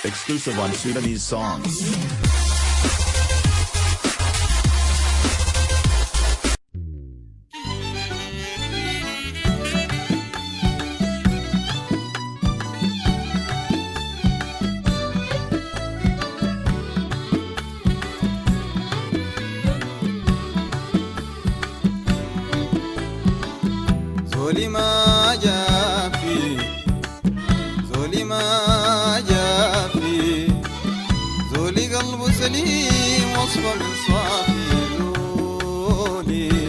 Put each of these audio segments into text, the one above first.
Exclusive on Sudanese songs. زولي ما جافي زولي ما جافي زولي قلبه سليم وصفه من صافي زولي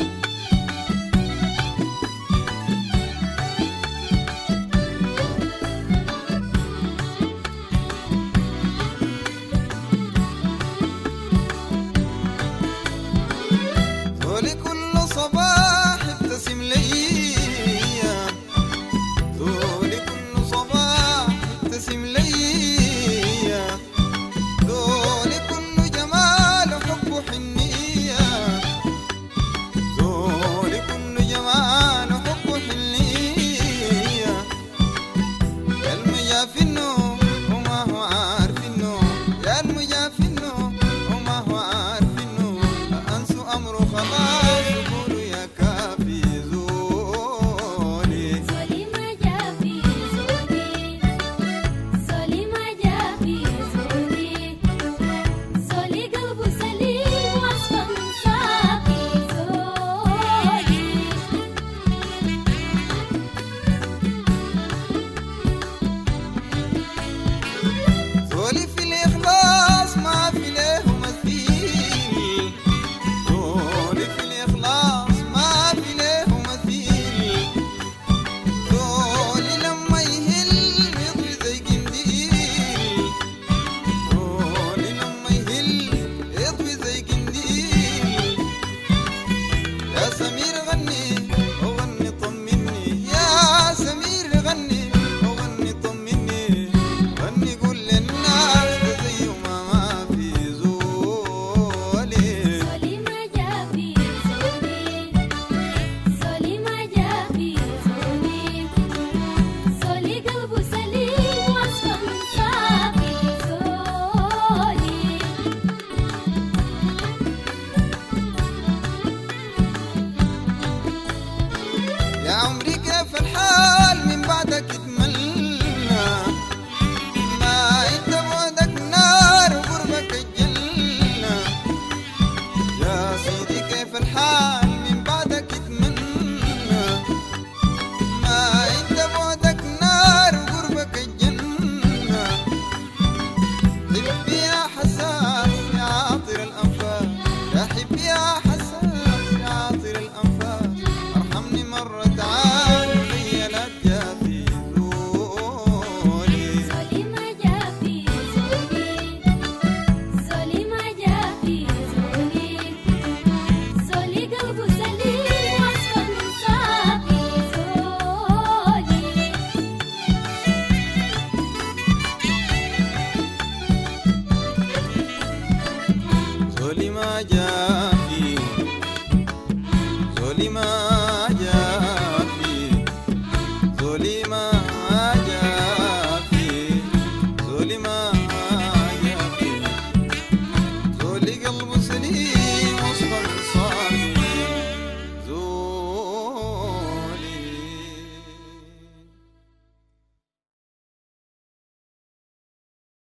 زولي كل صباح ابتسم لي يا عمري كيف الحال من بعدك اتمنى ما انت بعدك نار وقربك الجنة يا سيدي كيف الحال من بعدك اتمنى ما انت بعدك نار وقربك الجنة حبي يا حساس يا عاطر الأنفاس يا حبي يا حساس يا عاطر الأنفاس ارحمني مرة تعال لي لا تجافي زولي زولي ما جافي زولي زولي ما جافي زولي زولي قلبه سليم وصفه من صافي زولي زولي ما جافي